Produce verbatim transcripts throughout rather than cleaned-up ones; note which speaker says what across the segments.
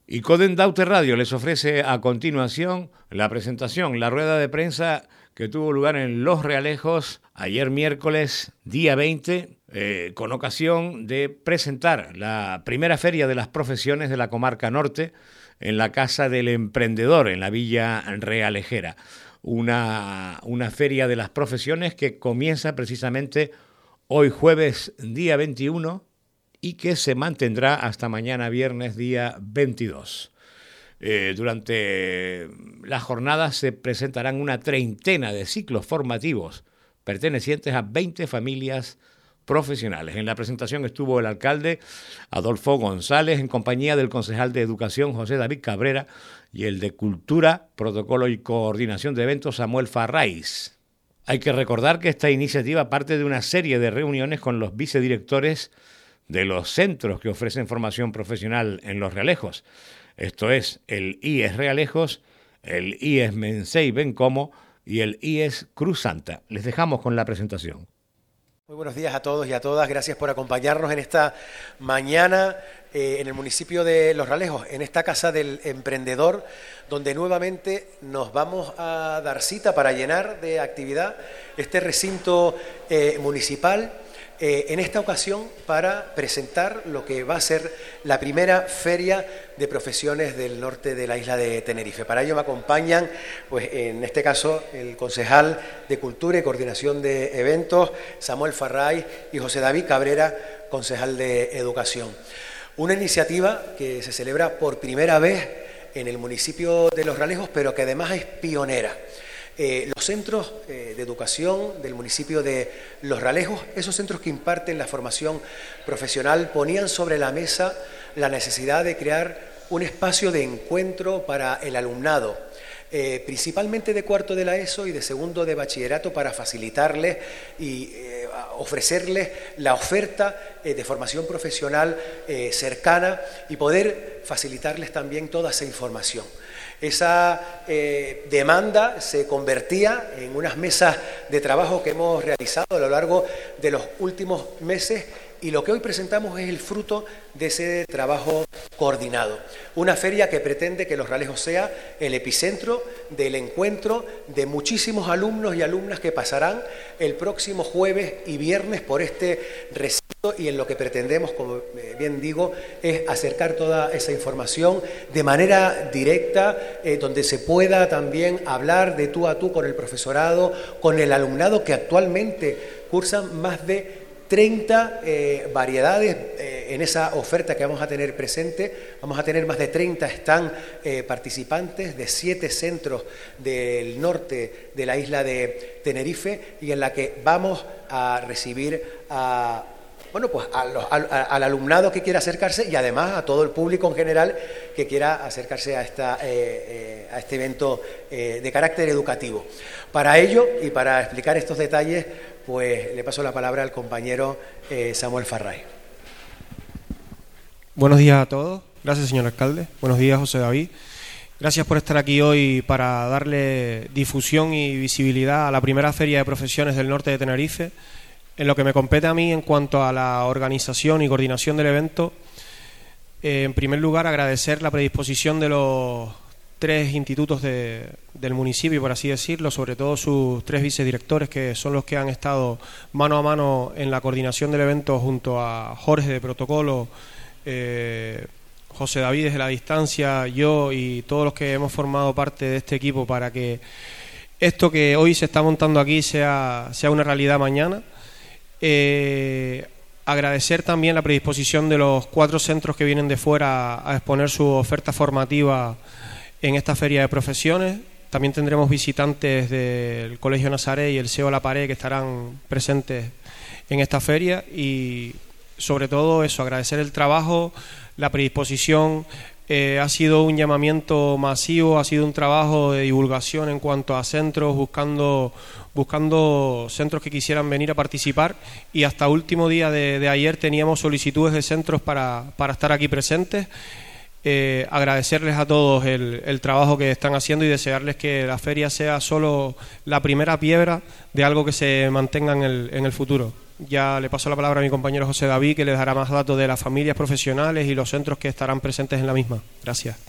Speaker 1: Y Coden Daute Radio les ofrece a continuación la presentación, la rueda de prensa que tuvo lugar en Los Realejos ayer miércoles, día veinte, eh, con ocasión de presentar la primera feria de las profesiones de la comarca norte en la Casa del Emprendedor, en la Villa Realejera. Una, una feria de las profesiones que comienza precisamente hoy jueves, día veintiuno, y que se mantendrá hasta mañana viernes, día veintidós. Eh, durante la jornada se presentarán una treintena de ciclos formativos pertenecientes a veinte familias profesionales. En la presentación estuvo el alcalde Adolfo González en compañía del concejal de Educación José David Cabrera y el de Cultura, Protocolo y Coordinación de Eventos Samuel Farráis. Hay que recordar que esta iniciativa parte de una serie de reuniones con los vicedirectores de los centros que ofrecen formación profesional en Los Realejos. Esto es el I E S Realejos, el I E S Mensei Bencomo y el I E S Cruz Santa. Les dejamos con la presentación.
Speaker 2: Muy buenos días a todos y a todas. Gracias por acompañarnos en esta mañana eh, en el municipio de Los Realejos, en esta Casa del Emprendedor, donde nuevamente nos vamos a dar cita para llenar de actividad este recinto eh, municipal. Eh, en esta ocasión para presentar lo que va a ser la primera feria de profesiones del norte de la isla de Tenerife. Para ello me acompañan, pues en este caso, el concejal de Cultura y Coordinación de Eventos, Samuel Farráis, y José David Cabrera, concejal de Educación. Una iniciativa que se celebra por primera vez en el municipio de Los Realejos, pero que además es pionera. Eh, los centros eh, de educación del municipio de Los Realejos, esos centros que imparten la formación profesional, ponían sobre la mesa la necesidad de crear un espacio de encuentro para el alumnado, eh, principalmente de cuarto de la ESO y de segundo de bachillerato, para facilitarles y eh, ofrecerles la oferta eh, de formación profesional eh, cercana y poder facilitarles también toda esa información. Esa eh, demanda se convertía en unas mesas de trabajo que hemos realizado a lo largo de los últimos meses, y lo que hoy presentamos es el fruto de ese trabajo coordinado. Una feria que pretende que Los Realejos sea el epicentro del encuentro de muchísimos alumnos y alumnas que pasarán el próximo jueves y viernes por este recinto, y en lo que pretendemos, como bien digo, es acercar toda esa información de manera directa, eh, donde se pueda también hablar de tú a tú con el profesorado, con el alumnado que actualmente cursan más de treinta eh, variedades eh, en esa oferta que vamos a tener presente. Vamos a tener más de treinta stand eh, participantes de siete centros del norte de la isla de Tenerife, y en la que vamos a recibir a Bueno, pues a los, a, a, al alumnado que quiera acercarse, y además a todo el público en general que quiera acercarse a, esta, eh, eh, a este evento eh, de carácter educativo. Para ello, y para explicar estos detalles, pues le paso la palabra al compañero eh, Samuel Farráis.
Speaker 3: Buenos días a todos. Gracias, señor alcalde. Buenos días, José David. Gracias por estar aquí hoy para darle difusión y visibilidad a la primera feria de profesiones del norte de Tenerife. En lo que me compete a mí en cuanto a la organización y coordinación del evento, eh, en primer lugar agradecer la predisposición de los tres institutos de, del municipio, por así decirlo, sobre todo sus tres vicedirectores, que son los que han estado mano a mano en la coordinación del evento, junto a Jorge de Protocolo, eh, José David desde la distancia, yo y todos los que hemos formado parte de este equipo para que esto que hoy se está montando aquí sea, sea una realidad mañana. Eh, agradecer también la predisposición de los cuatro centros que vienen de fuera a exponer su oferta formativa en esta feria de profesiones. También tendremos visitantes del Colegio Nazaret y el S E O La Pared que estarán presentes en esta feria, y sobre todo eso, agradecer el trabajo, la predisposición. Eh, ha sido un llamamiento masivo, ha sido un trabajo de divulgación en cuanto a centros, buscando buscando centros que quisieran venir a participar, y hasta último día de, de ayer teníamos solicitudes de centros para, para estar aquí presentes. Eh, agradecerles a todos el, el trabajo que están haciendo y desearles que la feria sea solo la primera piedra de algo que se mantenga en el, en el futuro. ya le paso la palabra a mi compañero José David, que les dará más datos de las familias profesionales y los centros que estarán presentes en la misma. Gracias.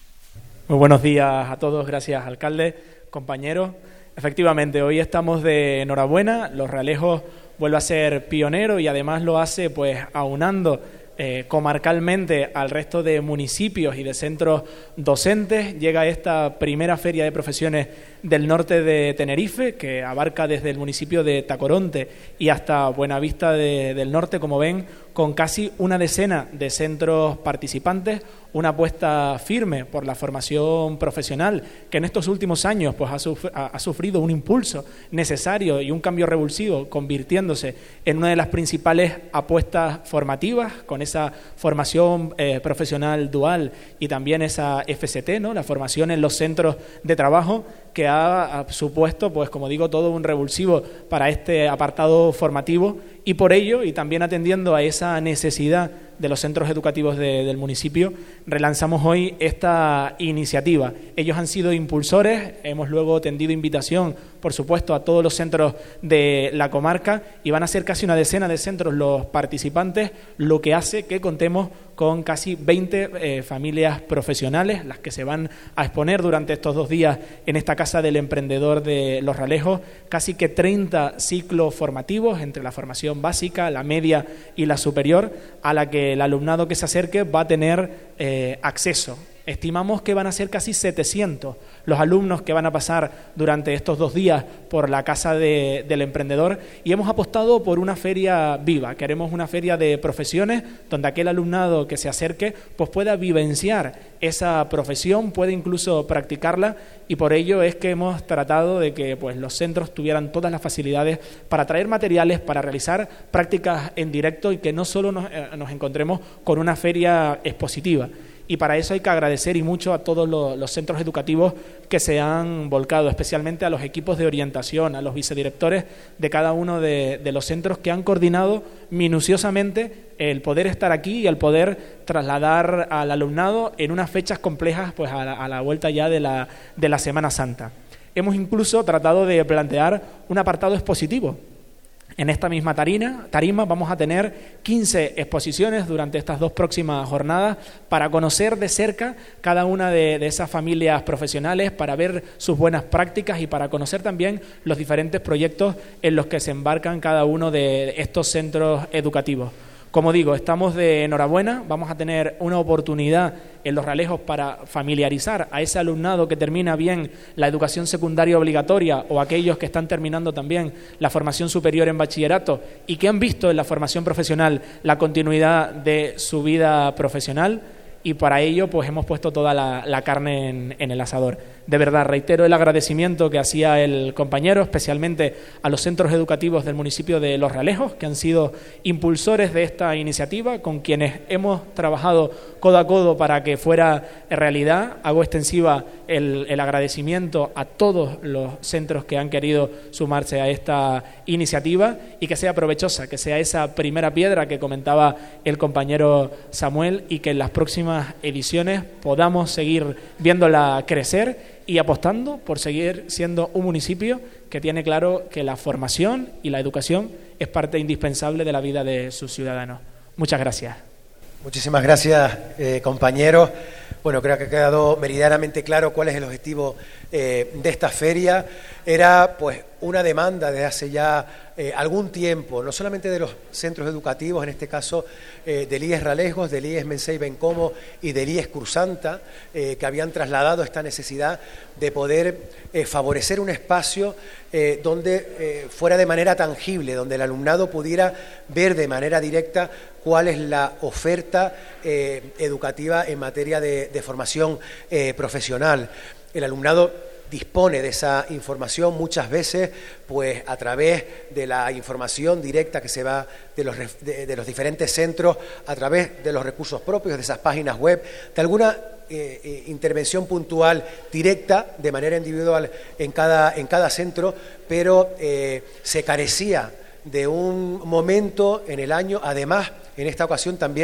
Speaker 4: Muy buenos días a todos, gracias alcalde, compañeros. Efectivamente, hoy estamos de enhorabuena, Los Realejos vuelve a ser pionero y además lo hace pues aunando eh, comarcalmente al resto de municipios y de centros docentes. Llega esta primera feria de profesiones del norte de Tenerife, que abarca desde el municipio de Tacoronte y hasta Buenavista de, del Norte, como ven, con casi una decena de centros participantes, una apuesta firme por la formación profesional que en estos últimos años pues, ha, suf- ha sufrido un impulso necesario y un cambio revulsivo, convirtiéndose en una de las principales apuestas formativas, con esa formación eh, profesional dual y también esa F C T, ¿no? La formación en los centros de trabajo, que ha, ha supuesto, pues como digo, todo un revulsivo para este apartado formativo, y por ello, y también atendiendo a esa necesidad de los centros educativos de, del municipio, relanzamos hoy esta iniciativa. Ellos han sido impulsores, hemos luego tendido invitación, por supuesto, a todos los centros de la comarca, y van a ser casi una decena de centros los participantes, lo que hace que contemos con casi veinte eh, familias profesionales, las que se van a exponer durante estos dos días en esta Casa del Emprendedor de Los Realejos, casi que treinta ciclos formativos entre la formación básica, la media y la superior, a la que el alumnado que se acerque va a tener eh, acceso. Estimamos que van a ser casi setecientos los alumnos que van a pasar durante estos dos días por la Casa de, del Emprendedor, y hemos apostado por una feria viva. Queremos una feria de profesiones donde aquel alumnado que se acerque pues pueda vivenciar esa profesión, puede incluso practicarla, y por ello es que hemos tratado de que pues los centros tuvieran todas las facilidades para traer materiales, para realizar prácticas en directo, y que no solo nos, eh, nos encontremos con una feria expositiva. Y para eso hay que agradecer y mucho a todos los, los centros educativos que se han volcado, especialmente a los equipos de orientación, a los vicedirectores de cada uno de, de los centros, que han coordinado minuciosamente el poder estar aquí y el poder trasladar al alumnado en unas fechas complejas, pues a la, a la vuelta ya de la, de la Semana Santa. Hemos incluso tratado de plantear un apartado expositivo. En esta misma tarima, tarima vamos a tener quince exposiciones durante estas dos próximas jornadas para conocer de cerca cada una de, de esas familias profesionales, para ver sus buenas prácticas y para conocer también los diferentes proyectos en los que se embarcan cada uno de estos centros educativos. Como digo, estamos de enhorabuena, vamos a tener una oportunidad en Los Realejos para familiarizar a ese alumnado que termina bien la educación secundaria obligatoria, o aquellos que están terminando también la formación superior en bachillerato y que han visto en la formación profesional la continuidad de su vida profesional. Y para ello pues hemos puesto toda la, la carne en, en el asador. De verdad, reitero el agradecimiento que hacía el compañero, especialmente a los centros educativos del municipio de Los Realejos, que han sido impulsores de esta iniciativa, con quienes hemos trabajado codo a codo para que fuera realidad. Hago extensiva el, el agradecimiento a todos los centros que han querido sumarse a esta iniciativa, y que sea provechosa, que sea esa primera piedra que comentaba el compañero Samuel, y que en las próximas ediciones podamos seguir viéndola crecer y apostando por seguir siendo un municipio que tiene claro que la formación y la educación es parte indispensable de la vida de sus ciudadanos. Muchas gracias.
Speaker 2: Muchísimas gracias, eh, compañeros. Bueno, creo que ha quedado meridianamente claro cuál es el objetivo eh, de esta feria. Era pues una demanda desde hace ya eh, algún tiempo, no solamente de los centros educativos, en este caso eh, del I E S Realejos, del I E S Mensei Bencomo y del I E S Cruzanta, eh, que habían trasladado esta necesidad de poder eh, favorecer un espacio eh, donde eh, fuera de manera tangible, donde el alumnado pudiera ver de manera directa cuál es la oferta eh, educativa en materia de, de formación eh, profesional. El alumnado dispone de esa información muchas veces pues a través de la información directa que se va de los, de, de los diferentes centros, a través de los recursos propios, de esas páginas web, de alguna eh, eh, intervención puntual directa de manera individual en cada, en cada centro, pero eh, se carecía de un momento en el año, además en esta ocasión también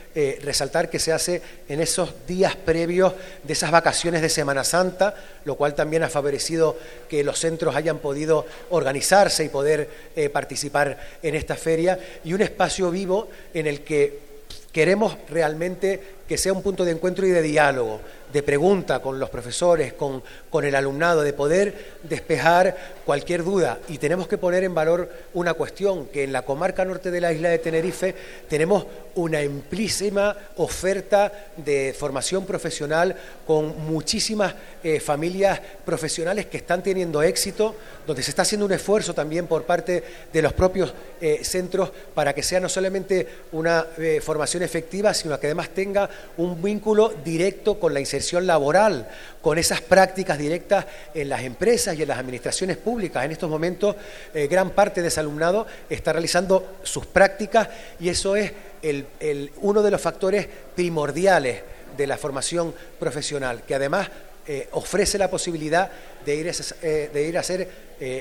Speaker 2: eh, resaltar que se hace en esos días previos de esas vacaciones de Semana Santa, lo cual también ha favorecido que los centros hayan podido organizarse y poder eh, participar en esta feria, y un espacio vivo en el que queremos realmente que sea un punto de encuentro y de diálogo, de pregunta con los profesores, con, con el alumnado, de poder despejar cualquier duda. Y tenemos que poner en valor una cuestión, que en la comarca norte de la isla de Tenerife tenemos una amplísima oferta de formación profesional con muchísimas eh, familias profesionales que están teniendo éxito, donde se está haciendo un esfuerzo también por parte de los propios eh, centros para que sea no solamente una eh, formación efectiva, sino que además tenga un vínculo directo con la inserción laboral, con esas prácticas directas en las empresas y en las administraciones públicas. En estos momentos, eh, gran parte de ese alumnado está realizando sus prácticas, y eso es el, el, uno de los factores primordiales de la formación profesional, que además eh, ofrece la posibilidad de ir, a, eh, de ir a hacer eh,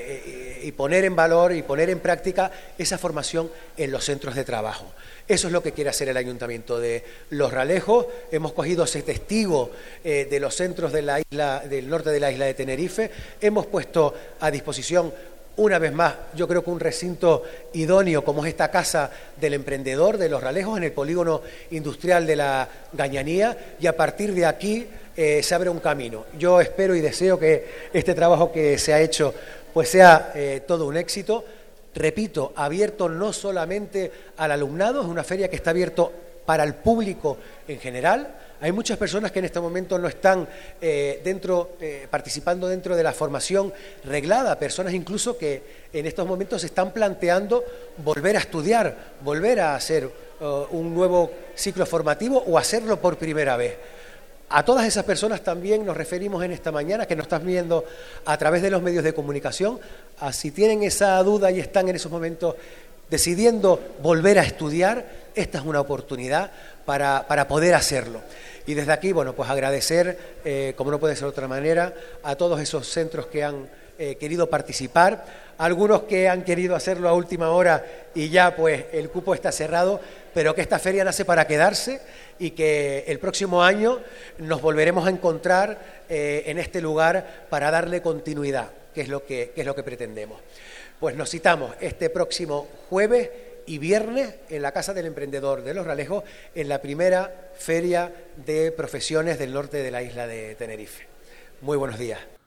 Speaker 2: eh, y poner en valor y poner en práctica esa formación en los centros de trabajo. Eso es lo que quiere hacer el Ayuntamiento de Los Realejos. Hemos cogido ese testigo eh, de los centros de la isla, del norte de la isla de Tenerife. Hemos puesto a disposición, una vez más, yo creo que un recinto idóneo como es esta Casa del Emprendedor de Los Realejos, en el polígono industrial de la Gañanía, y a partir de aquí eh, se abre un camino. Yo espero y deseo que este trabajo que se ha hecho pues sea eh, todo un éxito. Repito, abierto no solamente al alumnado, es una feria que está abierto para el público en general. Hay muchas personas que en este momento no están eh, dentro, eh, participando dentro de la formación reglada, personas incluso que en estos momentos se están planteando volver a estudiar, volver a hacer uh, un nuevo ciclo formativo o hacerlo por primera vez. A todas esas personas también nos referimos en esta mañana, que nos están viendo a través de los medios de comunicación, a si tienen esa duda y están en esos momentos decidiendo volver a estudiar, esta es una oportunidad para, para poder hacerlo. Y desde aquí, bueno, pues agradecer, eh, como no puede ser de otra manera, a todos esos centros que han eh, querido participar, algunos que han querido hacerlo a última hora y ya pues el cupo está cerrado, pero que esta feria nace para quedarse y que el próximo año nos volveremos a encontrar eh, en este lugar para darle continuidad, que es lo que, que es lo que pretendemos. Pues nos citamos este próximo jueves y viernes en la Casa del Emprendedor de Los Realejos, en la primera feria de profesiones del norte de la isla de Tenerife. Muy buenos días.